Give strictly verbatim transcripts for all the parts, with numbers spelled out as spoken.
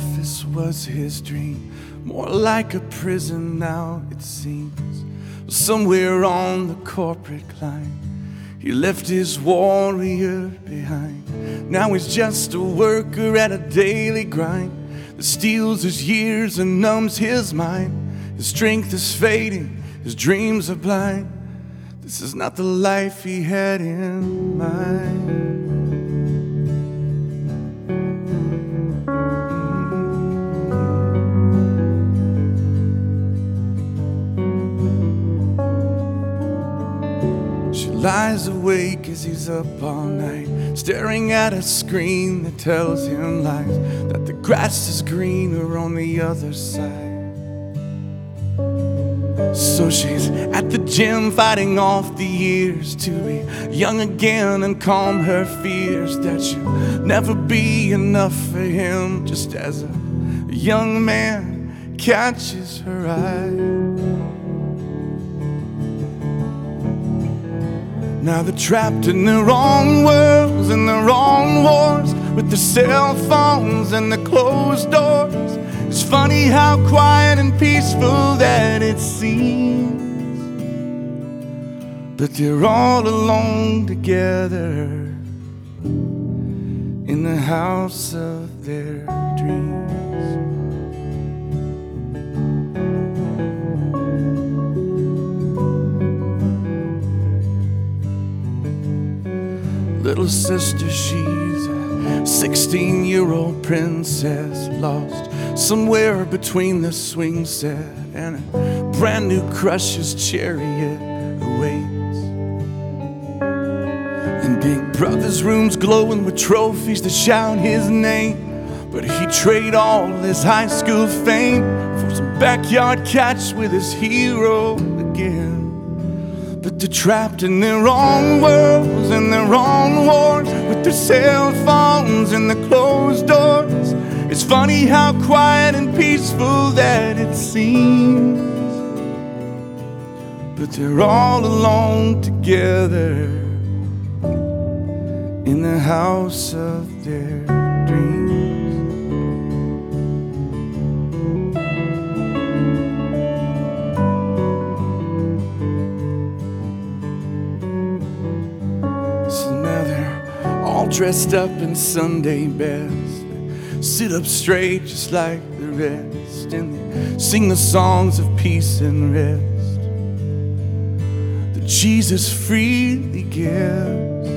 office was his dream, more like a prison now it seems. Somewhere on the corporate climb, he left his warrior behind. Now he's just a worker at a daily grind that steals his years and numbs his mind. His strength is fading, his dreams are blind. This is not the life he had in mind. She lies awake as he's up all night, staring at a screen that tells him lies, that the grass is greener on the other side. So she's at the gym fighting off the years to be young again and calm her fears that she'll never be enough for him, just as a young man catches her eye. Now they're trapped in their own worlds and their own wars, with their cell phones and the closed doors. It's funny how quiet and peaceful that it seems, but they're all alone together in the house of their dreams. Little sister, she's a sixteen-year-old princess, lost somewhere between the swing set and a brand new crush's chariot awaits. And Big Brother's room's glowing with trophies that shout his name, but he'd trade all his high school fame for some backyard catch with his hero again. But they're trapped in their own worlds and their own wars, with their cell phones and the closed doors. It's funny how quiet and peaceful that it seems, but they're all alone together in the house of their dreams. Dressed up in Sunday best, they sit up straight just like the rest, and they sing the songs of peace and rest that Jesus freely gives.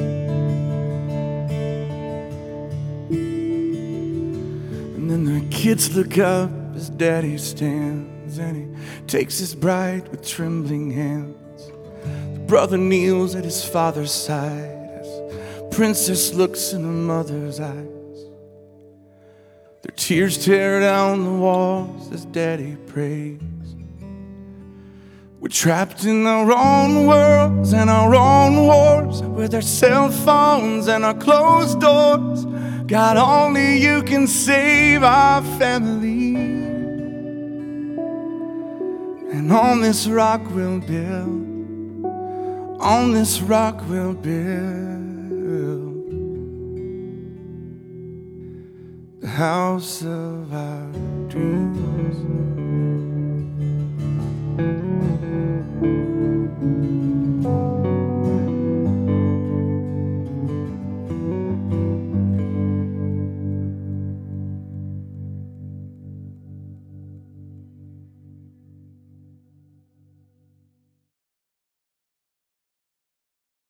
And then the kids look up as Daddy stands, and he takes his bride with trembling hands. The brother kneels at his father's side, princess looks in her mother's eyes. Their tears tear down the walls as Daddy prays. We're trapped in our own worlds and our own wars, with our cell phones and our closed doors. God, only you can save our family, and on this rock we'll build, on this rock we'll build the house of our dreams.